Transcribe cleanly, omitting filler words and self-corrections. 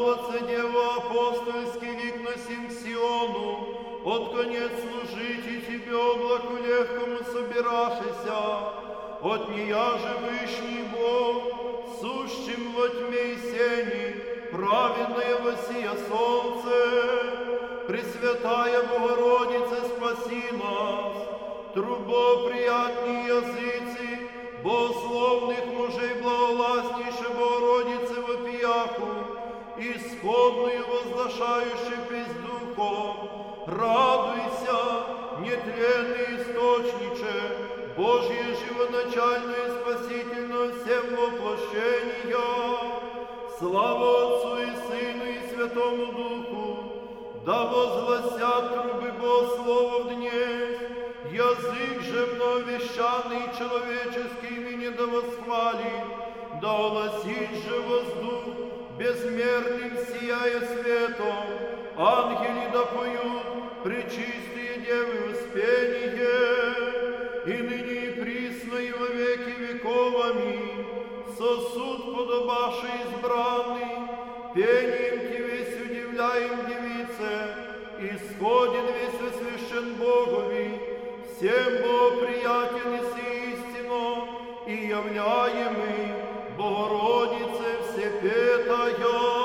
молодца Дева апостольский лик носим к Сиону, от конец служить и Тебе облаку легкому собирашися, от нея же Вышний Бог, сущим во тьме и сени, праведное восия солнце, Пресвятая Богородица, спаси нас, трубо приятней языцы, богословных мужей благовластнейше Богородицы вопияку, исходную возглашающих весь духом, радуйся, нетленный источниче, Божье живоначальное и спасительное всем воплощения. Слава Отцу и Сыну и Святому Духу, да возгласят трубы Богослова в днесь, язык же многовещанный человеческий ныне да восхвалит, да огласит же воздух безмерным сияя светом, ангели да поют, пречистые девы воспение, и ныне и присно и во веки веков. Аминь. Сосуд подобавший избранный, пением Тебе весь удивляем девице, исходен весь освящен Богови, всем Богоприятен и истину, и являемый Богородице Всепетая.